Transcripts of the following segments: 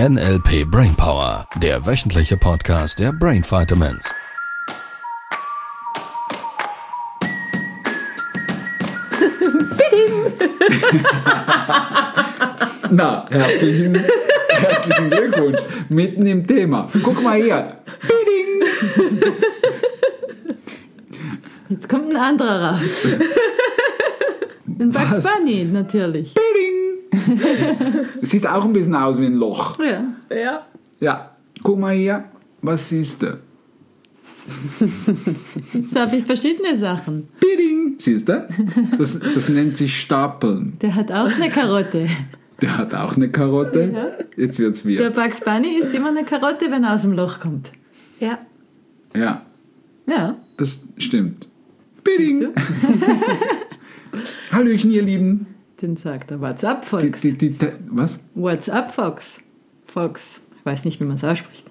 NLP Brainpower, der wöchentliche Podcast der Brain Vitamins. Na, herzlichen Glückwunsch. Mitten im Thema. Guck mal hier. Jetzt kommt ein anderer raus. Ein Bugs Bunny, natürlich. Sieht auch ein bisschen aus wie ein Loch. Ja. Ja. Guck mal hier. Was siehst du? Jetzt habe ich verschiedene Sachen. Siehst du? Das nennt sich Stapeln. Der hat auch eine Karotte. Der hat auch eine Karotte. Ja. Jetzt wird's Der wir. Bugs Bunny isst immer eine Karotte, wenn er aus dem Loch kommt. Ja. Ja, Ja. das stimmt. Siehst du? Hallöchen, ihr Lieben. Den sagt er. What's up, Fox? Was? What's up, Fox? Fox. Ich weiß nicht, wie man es ausspricht.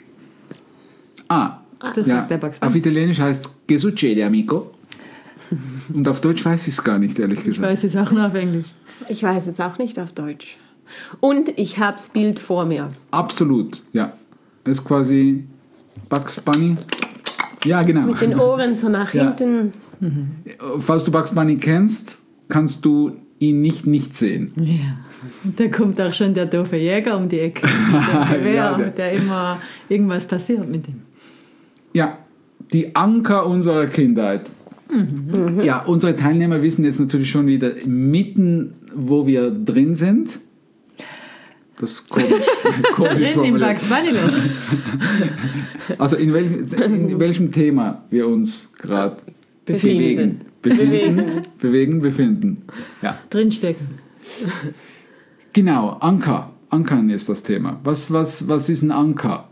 Das Ja, sagt der Bugs Bunny. auf Italienisch heißt "Che succede, amico?" Und auf Deutsch weiß ich es gar nicht, ehrlich Ich gesagt. weiß es auch nur auf Englisch. Ich weiß es auch nicht auf Deutsch. Und ich habe das Bild vor mir. Absolut, ja. Das ist quasi Bugs Bunny. Ja, genau. Mit den Ohren so nach Ja. hinten. Falls du Bugs Bunny kennst, kannst du ihn nicht sehen. Ja. Und da kommt auch schon der doofe Jäger um die Ecke. Mit dem Gewehr, Ja, der immer irgendwas passiert mit ihm. Ja, die Anker unserer Kindheit. Ja, unsere Teilnehmer wissen jetzt natürlich schon wieder mitten, wo wir drin sind. Das ist komisch Drin im formuliert. Bugs Bunny Loch. Also in welchem Thema wir uns gerade Befinden. befinden. Ja, Drinstecken. genau, Anker. Ankern ist das Thema. Was ist ein Anker?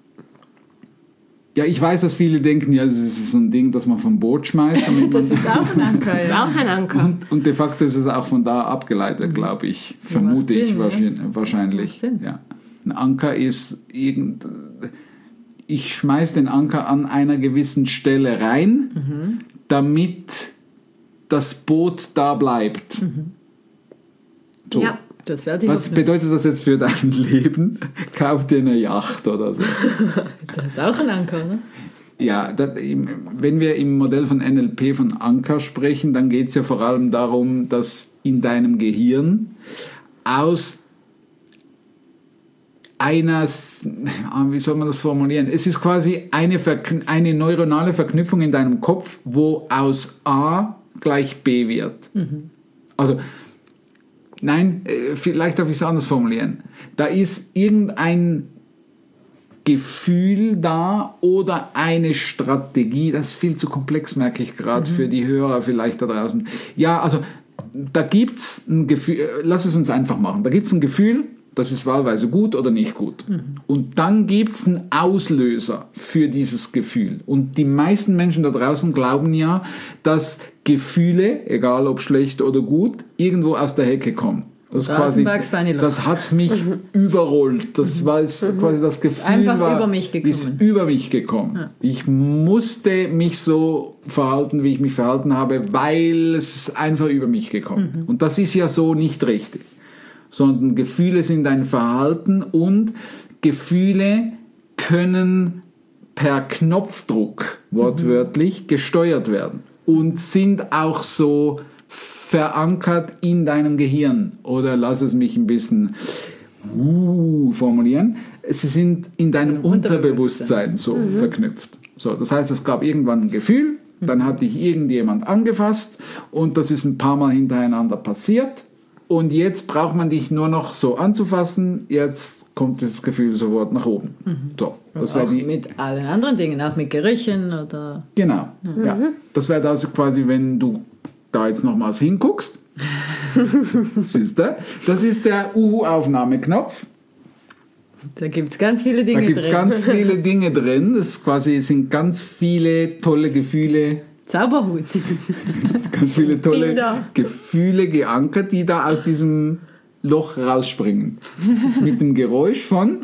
Ja, ich weiß, dass viele denken, ja, es ist so ein Ding, das man vom Boot schmeißt. Damit Das man ist auch ein Anker. Das ist Ja. auch ein Anker. und de facto ist es auch von da abgeleitet, glaube ich. Vermute macht ich Sinn, ja. wahrscheinlich. Macht Sinn. Ja. Ein Anker ist ich schmeiß den Anker an einer gewissen Stelle rein, damit das Boot da bleibt. So. Ja. Das wäre die Was Hoffnung. bedeutet das jetzt für dein Leben? Kauf dir eine Yacht oder so. Der hat auch einen Anker, ne? Ja, wenn wir im Modell von NLP von Anker sprechen, dann geht es ja vor allem darum, dass in deinem Gehirn aus einer, wie soll man das formulieren? Es ist quasi eine neuronale Verknüpfung in deinem Kopf, wo aus A gleich B wird. Also, nein, vielleicht darf ich es anders formulieren. Da ist irgendein Gefühl da oder eine Strategie, das ist viel zu komplex, merke ich gerade für die Hörer vielleicht da draußen. Ja, also da gibt es ein Gefühl, lass es uns einfach machen, da gibt es ein Gefühl, das ist wahlweise gut oder nicht gut. Und dann gibt es einen Auslöser für dieses Gefühl. Und die meisten Menschen da draußen glauben ja, dass Gefühle, egal ob schlecht oder gut, irgendwo aus der Hecke kommen. Das, Oder aus dem Bugs Bunny Loch. das hat mich überrollt. Das war quasi das Gefühl. einfach war, über mich gekommen. Ist über mich gekommen. Ja. Ich musste mich so verhalten, wie ich mich verhalten habe, weil es ist einfach über mich gekommen. Und das ist ja so nicht richtig. Sondern Gefühle sind ein Verhalten und Gefühle können per Knopfdruck wortwörtlich gesteuert werden und sind auch so verankert in deinem Gehirn. Oder lass es mich ein bisschen formulieren. Sie sind in deinem Unterbewusstsein so verknüpft. So, das heißt, es gab irgendwann ein Gefühl, dann hat dich irgendjemand angefasst und das ist ein paar Mal hintereinander passiert. Und jetzt braucht man dich nur noch so anzufassen, jetzt kommt das Gefühl sofort nach oben. So, das Auch wäre mit allen anderen Dingen, auch mit Gerüchen oder... Genau, ja. Das wäre das quasi, wenn du da jetzt nochmals hinguckst. Siehst du? Das ist der Uhu-Aufnahmeknopf. Da gibt es ganz viele Dinge Da gibt es drin. ganz viele Dinge drin. Das quasi sind ganz viele tolle Gefühle, Zauberhut. ganz viele tolle Kinder. Gefühle geankert, die da aus diesem Loch rausspringen. Mit dem Geräusch von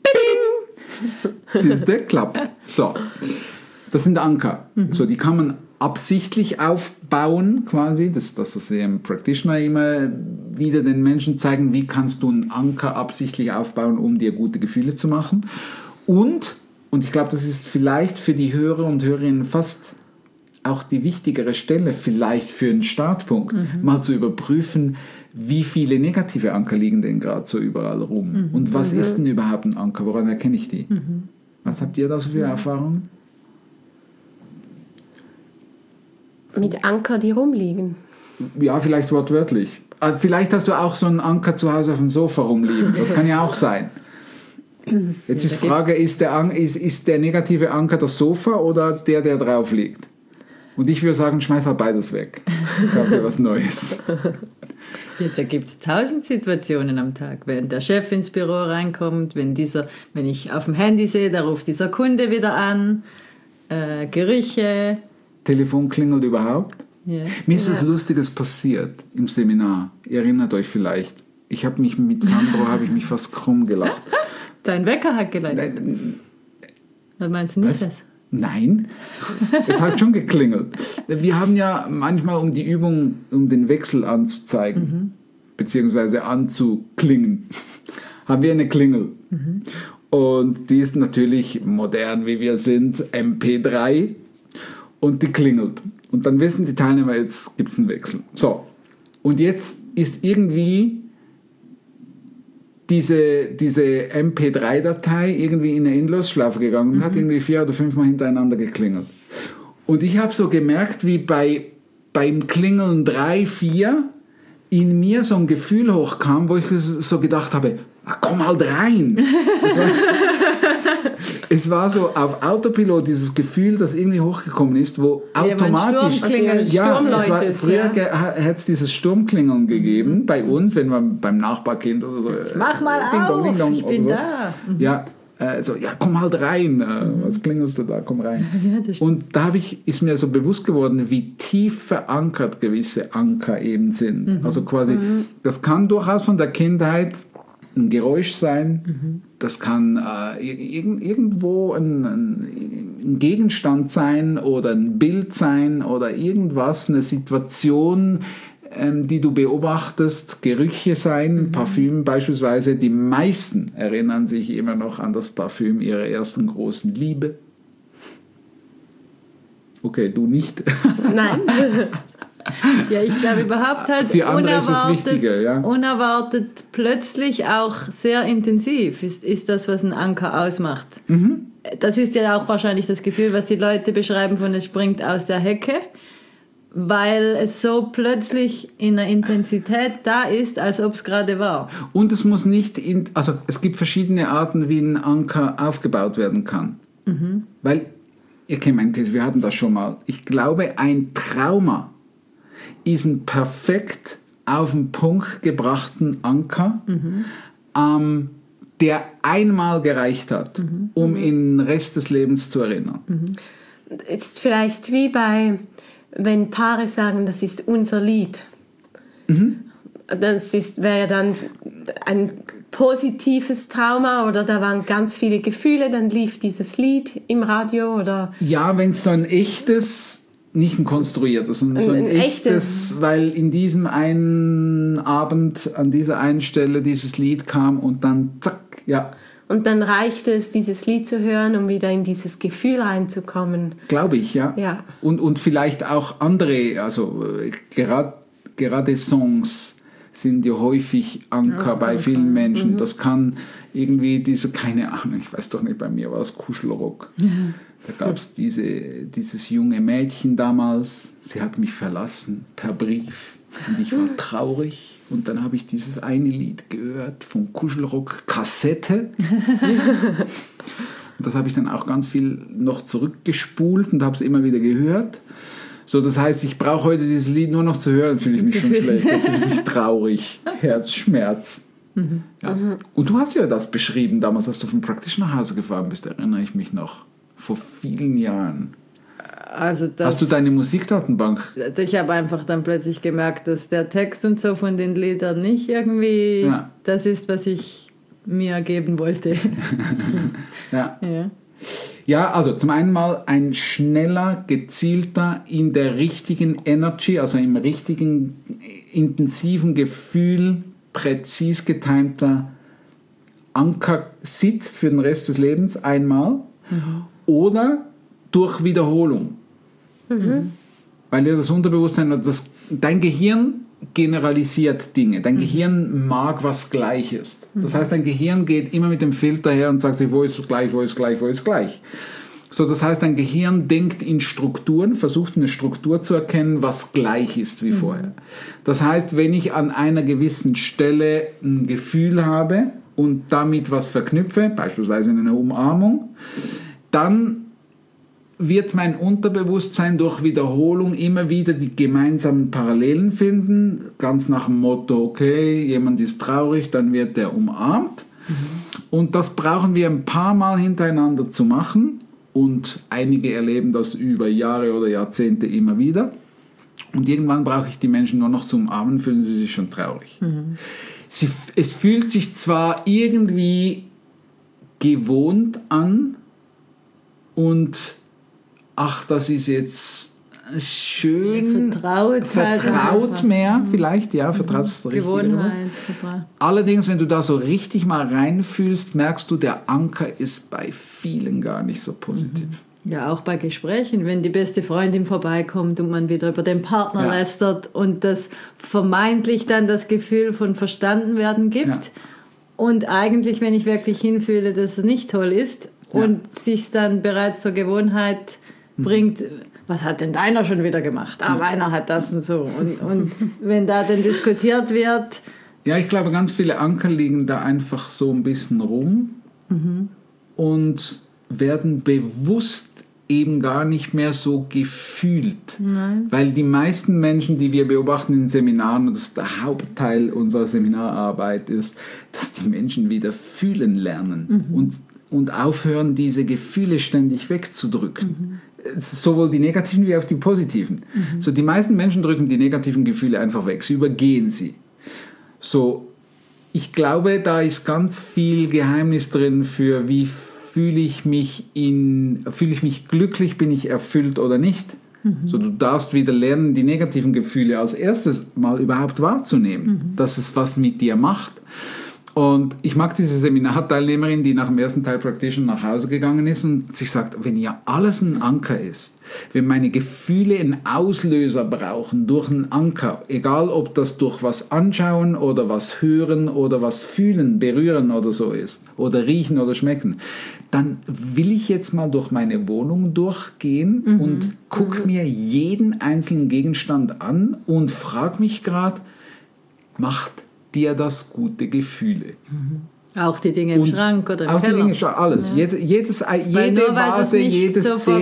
Siehst du? Klappt. So. Das sind Anker. So, die kann man absichtlich aufbauen quasi, das sie im Practitioner immer wieder den Menschen zeigen, wie kannst du einen Anker absichtlich aufbauen, um dir gute Gefühle zu machen. Und ich glaube, das ist vielleicht für die Hörer und Hörerinnen fast auch die wichtigere Stelle, vielleicht für einen Startpunkt, mal zu überprüfen, wie viele negative Anker liegen denn gerade so überall rum? Und was ist denn überhaupt ein Anker? Woran erkenne ich die? Was habt ihr da so für Erfahrungen? Mit Anker, die rumliegen. Ja, vielleicht wortwörtlich. Vielleicht hast du auch so einen Anker zu Hause auf dem Sofa rumliegen. Das kann ja auch sein. Jetzt ist die Frage, ist der negative Anker das Sofa oder der drauf liegt? Und ich würde sagen, schmeiß halt beides weg. Kauf dir was Neues. Ja, da gibt es 1000 Situationen am Tag. Wenn der Chef ins Büro reinkommt, wenn ich auf dem Handy sehe, da ruft dieser Kunde wieder an, Gerüche. Telefon klingelt überhaupt. Ja. Mir ist was Lustiges passiert im Seminar. Ihr erinnert euch vielleicht. Ich habe mich mit Sandro fast krumm gelacht. Dein Wecker hat geleitet. Was meinst du nicht Was? das? Nein, es hat schon geklingelt. Wir haben ja manchmal, um die Übung, um den Wechsel anzuzeigen, beziehungsweise anzuklingen, haben wir eine Klingel. Und die ist natürlich modern, wie wir sind, MP3 und die klingelt. Und dann wissen die Teilnehmer, jetzt gibt es einen Wechsel. So, und jetzt ist irgendwie diese MP3-Datei irgendwie in eine Endlosschleife gegangen und hat irgendwie 4 oder 5 Mal hintereinander geklingelt. Und ich habe so gemerkt, wie beim Klingeln 3, 4 in mir so ein Gefühl hochkam, wo ich so gedacht habe, komm halt rein. Es war so auf Autopilot dieses Gefühl, das irgendwie hochgekommen ist, wo automatisch... Früher hat es dieses Sturmklingeln gegeben bei uns, wenn man beim Nachbarkind oder so... Jetzt mach mal Ding auf, dong, ding dong, ich bin so. da. Ja, komm halt rein. Was klingelst du da? Komm rein. Ja, das stimmt. Und da ist mir so bewusst geworden, wie tief verankert gewisse Anker eben sind. Also quasi, das kann durchaus von der Kindheit ein Geräusch sein, das kann irgendwo ein Gegenstand sein oder ein Bild sein oder irgendwas, eine Situation, die du beobachtest, Gerüche sein, Parfüm beispielsweise. Die meisten erinnern sich immer noch an das Parfüm ihrer ersten großen Liebe. Okay, du nicht. Nein. Ja, ich glaube überhaupt halt für andere ist es wichtiger, ja. Unerwartet, plötzlich auch sehr intensiv ist das, was einen Anker ausmacht. Das ist ja auch wahrscheinlich das Gefühl, was die Leute beschreiben von es springt aus der Hecke, weil es so plötzlich in einer Intensität da ist, als ob es gerade war. Und es muss nicht, es gibt verschiedene Arten, wie ein Anker aufgebaut werden kann. Weil, ihr kennt meine These, wir hatten das schon mal. Ich glaube, ein Trauma ist ein perfekt auf den Punkt gebrachten Anker, der einmal gereicht hat, um in den Rest des Lebens zu erinnern. Ist vielleicht wie wenn Paare sagen, das ist unser Lied. Das wäre dann ein positives Trauma oder da waren ganz viele Gefühle, dann lief dieses Lied im Radio oder... Ja, wenn es so ein echtes... Nicht ein konstruiertes, sondern so ein echtes, weil in diesem einen Abend an dieser einen Stelle dieses Lied kam und dann zack, ja. Und dann reichte es, dieses Lied zu hören, um wieder in dieses Gefühl reinzukommen. Glaube ich, ja. Ja. Und vielleicht auch andere, also gerade Songs sind ja häufig Anker bei vielen Menschen. Das kann irgendwie keine Ahnung, ich weiß doch nicht, bei mir war es Kuschelrock. Da gab es dieses junge Mädchen damals, sie hat mich verlassen per Brief und ich war traurig. Und dann habe ich dieses eine Lied gehört vom Kuschelrock Kassette. Und das habe ich dann auch ganz viel noch zurückgespult und habe es immer wieder gehört. So, das heißt, ich brauche heute dieses Lied nur noch zu hören, fühle ich mich schon schlecht, da fühle ich mich traurig, Herzschmerz. Ja. Und du hast ja das beschrieben damals, als du vom Practitioner nach Hause gefahren bist, erinnere ich mich noch, vor vielen Jahren. Also hast du deine Musikdatenbank? Ich habe einfach dann plötzlich gemerkt, dass der Text und so von den Liedern nicht irgendwie das ist, was ich mir geben wollte. Ja. Ja, also zum einen mal ein schneller, gezielter, in der richtigen Energy, also im richtigen, intensiven Gefühl, präzis getimter Anker sitzt für den Rest des Lebens einmal oder durch Wiederholung. Weil ja das Unterbewusstsein, dein Gehirn generalisiert Dinge. Dein Gehirn mag was Gleiches. Das heißt, dein Gehirn geht immer mit dem Filter her und sagt sich, wo ist es gleich, wo ist es gleich, wo ist es gleich. So, das heißt, dein Gehirn denkt in Strukturen, versucht eine Struktur zu erkennen, was gleich ist wie vorher. Das heißt, wenn ich an einer gewissen Stelle ein Gefühl habe und damit was verknüpfe, beispielsweise in einer Umarmung, dann wird mein Unterbewusstsein durch Wiederholung immer wieder die gemeinsamen Parallelen finden, ganz nach dem Motto, okay, jemand ist traurig, dann wird der umarmt. Und das brauchen wir ein paar Mal hintereinander zu machen und einige erleben das über Jahre oder Jahrzehnte immer wieder. Und irgendwann brauche ich die Menschen nur noch zu umarmen, fühlen sie sich schon traurig. Es fühlt sich zwar irgendwie gewohnt an und ach, das ist jetzt schön vertraut mehr, vielleicht, ja, vertraut ist das richtige Wort. Gewohnheit, Vertraut. Allerdings, wenn du da so richtig mal reinfühlst, merkst du, der Anker ist bei vielen gar nicht so positiv. Ja, auch bei Gesprächen, wenn die beste Freundin vorbeikommt und man wieder über den Partner lästert und das vermeintlich dann das Gefühl von verstanden werden gibt. Ja. Und eigentlich, wenn ich wirklich hinfühle, dass es nicht toll ist und sich dann bereits zur Gewohnheit bringt, was hat denn deiner schon wieder gemacht? Ah, meiner hat das und so. Und wenn da dann diskutiert wird... Ja, ich glaube, ganz viele Anker liegen da einfach so ein bisschen rum und werden bewusst eben gar nicht mehr so gefühlt. Nein. Weil die meisten Menschen, die wir beobachten in Seminaren, und das ist der Hauptteil unserer Seminararbeit, ist, dass die Menschen wieder fühlen lernen und aufhören, diese Gefühle ständig wegzudrücken. Sowohl die negativen wie auch die positiven. So, die meisten Menschen drücken die negativen Gefühle einfach weg, sie übergehen sie. So, ich glaube, da ist ganz viel Geheimnis drin für, wie fühle ich mich glücklich, bin ich erfüllt oder nicht. So, du darfst wieder lernen, die negativen Gefühle als erstes mal überhaupt wahrzunehmen, dass es was mit dir macht. Und ich mag diese Seminarteilnehmerin, die nach dem ersten Teil Practitioner nach Hause gegangen ist und sich sagt, wenn ja alles ein Anker ist, wenn meine Gefühle einen Auslöser brauchen durch einen Anker, egal ob das durch was anschauen oder was hören oder was fühlen, berühren oder so ist, oder riechen oder schmecken, dann will ich jetzt mal durch meine Wohnung durchgehen und gucke mir jeden einzelnen Gegenstand an und frage mich gerade, macht dir das gute Gefühle? Auch die Dinge im Schrank oder im auch Keller. Die Dinge, alles. Ja. Jede nur, Vase, jede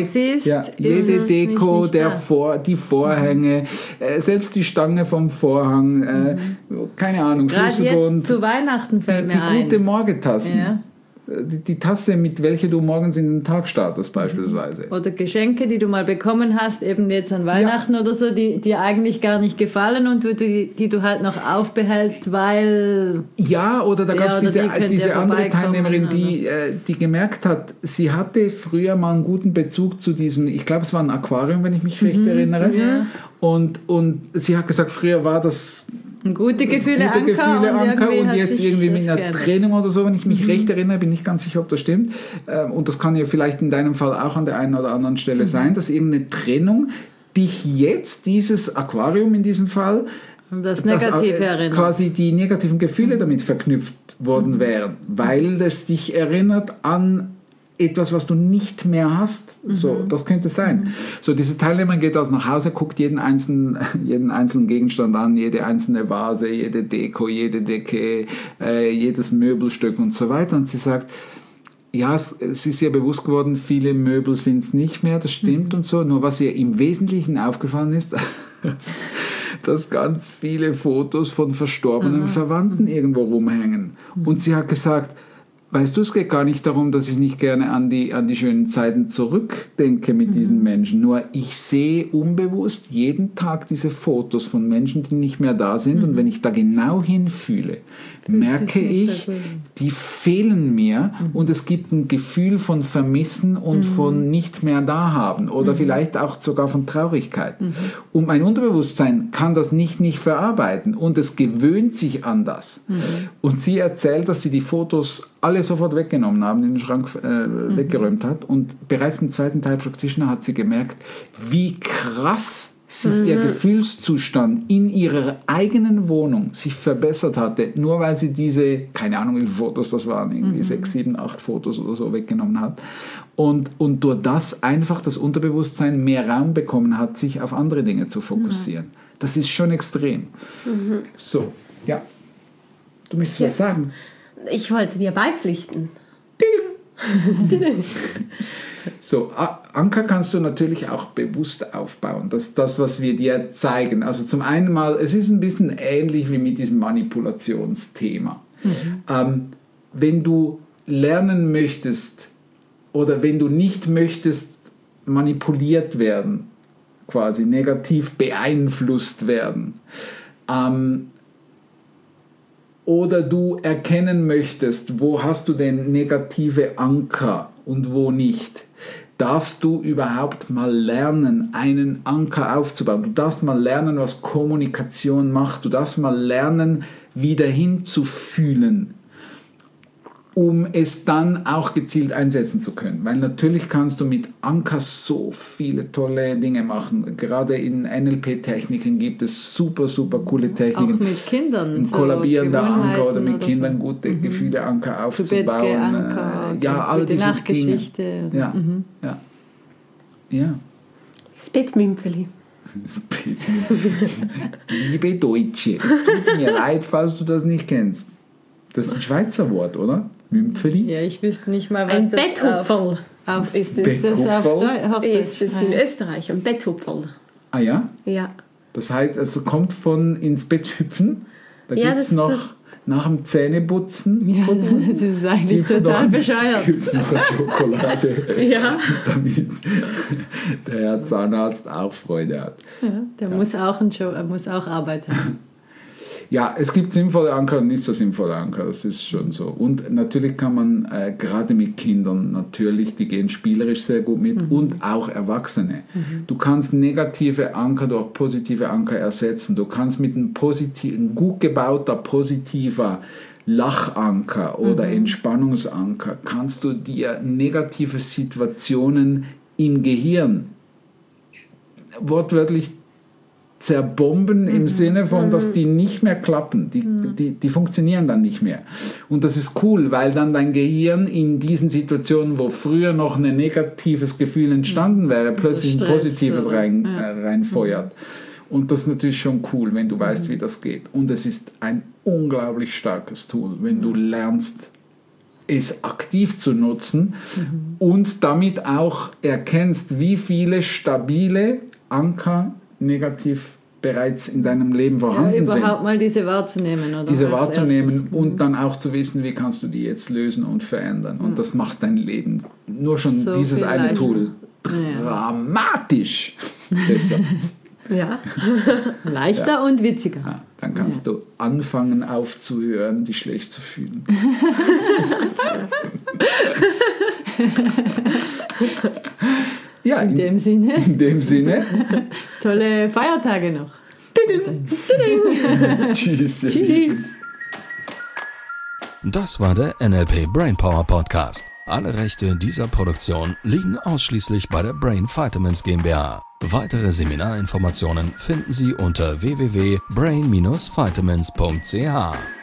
Deko, die Vorhänge, selbst die Stange vom Vorhang, keine Ahnung, Gerade Schlüsselbund. jetzt zu Weihnachten fällt mir ein. Die gute Morgentassen. Ja. Die Tasse, mit welcher du morgens in den Tag startest beispielsweise. Oder Geschenke, die du mal bekommen hast, eben jetzt an Weihnachten oder so, die dir eigentlich gar nicht gefallen und die du halt noch aufbehältst, weil... Ja, oder da gab es diese andere Teilnehmerin, oder? die gemerkt hat, sie hatte früher mal einen guten Bezug zu diesem, ich glaube es war ein Aquarium, wenn ich mich recht erinnere. Ja. Und sie hat gesagt, früher war das... Gute Gefühle Anker und jetzt irgendwie mit einer geändert. Trennung oder so, wenn ich mich recht erinnere, bin ich ganz sicher, ob das stimmt. Und das kann ja vielleicht in deinem Fall auch an der einen oder anderen Stelle sein, dass irgendeine Trennung dich jetzt, dieses Aquarium in diesem Fall, das Negative erinnert. Quasi die negativen Gefühle damit verknüpft worden wären, weil es dich erinnert an etwas, was du nicht mehr hast. So, das könnte sein. So, diese Teilnehmerin geht also nach Hause, guckt jeden einzelnen Gegenstand an, jede einzelne Vase, jede Deko, jede Decke, jedes Möbelstück und so weiter. Und sie sagt, ja, es ist ihr bewusst geworden, viele Möbel sind es nicht mehr, das stimmt und so. Nur was ihr im Wesentlichen aufgefallen ist, dass ganz viele Fotos von verstorbenen Verwandten irgendwo rumhängen. Und sie hat gesagt, weißt du, es geht gar nicht darum, dass ich nicht gerne an die schönen Zeiten zurückdenke mit diesen Menschen. Nur ich sehe unbewusst jeden Tag diese Fotos von Menschen, die nicht mehr da sind. Und wenn ich da genau hinfühle, merke nicht ich, so gut. die fehlen mir und es gibt ein Gefühl von Vermissen und von nicht mehr da haben oder vielleicht auch sogar von Traurigkeit. Und mein Unterbewusstsein kann das nicht verarbeiten und es gewöhnt sich an das. Und sie erzählt, dass sie die Fotos alle sofort weggenommen haben, in den Schrank weggeräumt hat und bereits im zweiten Teil Practitioner hat sie gemerkt, wie krass sich ihr Gefühlszustand in ihrer eigenen Wohnung sich verbessert hatte, nur weil sie diese, keine Ahnung wie viele Fotos das waren, irgendwie 6, 7, 8 Fotos oder so weggenommen hat. Und durch das einfach das Unterbewusstsein mehr Raum bekommen hat, sich auf andere Dinge zu fokussieren. Das ist schon extrem. So, ja. Du möchtest was sagen? Ich wollte dir beipflichten. So, Anker kannst du natürlich auch bewusst aufbauen. Das ist das, was wir dir zeigen. Also zum einen mal, es ist ein bisschen ähnlich wie mit diesem Manipulationsthema. Wenn du lernen möchtest oder wenn du nicht möchtest manipuliert werden, quasi negativ beeinflusst werden, oder du erkennen möchtest, wo hast du denn negative Anker und wo nicht, darfst du überhaupt mal lernen, einen Anker aufzubauen. Du darfst mal lernen, was Kommunikation macht. Du darfst mal lernen, wieder hinzufühlen, um es dann auch gezielt einsetzen zu können. Weil natürlich kannst du mit Anker so viele tolle Dinge machen. Gerade in NLP-Techniken gibt es super, super coole Techniken. Auch mit Kindern. Ein kollabierender Anker oder mit oder Kindern so. gute Gefühle-Anker aufzubauen. Anker, Ja, all gute diese Nachgeschichte. Dinge. Ja, ja. Das Bettmümpfeli. Liebe Deutsche, es tut mir leid, falls du das nicht kennst. Das ist ein Schweizer Wort, oder? Mümpfeli? Ja, ich wüsste nicht mal, was Ein das Betthupferl. auf Ist ist das auf Betthupferl? Ist das in Österreich, ein Betthupferl. Ah ja? Ja. Das heißt, es kommt von ins Bett hüpfen. Da Ja, gibt es das noch, ist nach dem Zähneputzen, Ja, das ist eigentlich gibt's total noch, bescheuert. gibt's noch eine Schokolade, Ja. damit der Herr Zahnarzt auch Freude hat. Ja, der muss auch Arbeit haben. Ja, es gibt sinnvolle Anker und nicht so sinnvolle Anker, das ist schon so. Und natürlich kann man gerade mit Kindern, natürlich, die gehen spielerisch sehr gut mit und auch Erwachsene. Du kannst negative Anker durch positive Anker ersetzen. Du kannst mit einem gut gebauter, positiver Lachanker oder Entspannungsanker, kannst du dir negative Situationen im Gehirn wortwörtlich zerbomben im Sinne von, dass die nicht mehr klappen, die funktionieren dann nicht mehr. Und das ist cool, weil dann dein Gehirn in diesen Situationen, wo früher noch ein negatives Gefühl entstanden wäre, plötzlich ein Stress, positives oder? reinfeuert. Und das ist natürlich schon cool, wenn du weißt, wie das geht. Und es ist ein unglaublich starkes Tool, wenn du lernst, es aktiv zu nutzen und damit auch erkennst, wie viele stabile Anker negativ bereits in deinem Leben vorhanden sind. Überhaupt mal diese wahrzunehmen. Oder Diese als wahrzunehmen erstes. und dann auch zu wissen, wie kannst du die jetzt lösen und verändern. Und das macht dein Leben, nur schon So dieses viel eine leichter. Tool, dramatisch besser. Ja. Leichter und witziger. Ja, dann kannst du anfangen aufzuhören, dich schlecht zu fühlen. Ja, In dem Sinne, in dem Sinne. tolle Feiertage noch. Tschüss. Tschüss. Das war der NLP Brainpower Podcast. Alle Rechte dieser Produktion liegen ausschließlich bei der Brain Vitamins GmbH. Weitere Seminarinformationen finden Sie unter www.brain-vitamins.ch.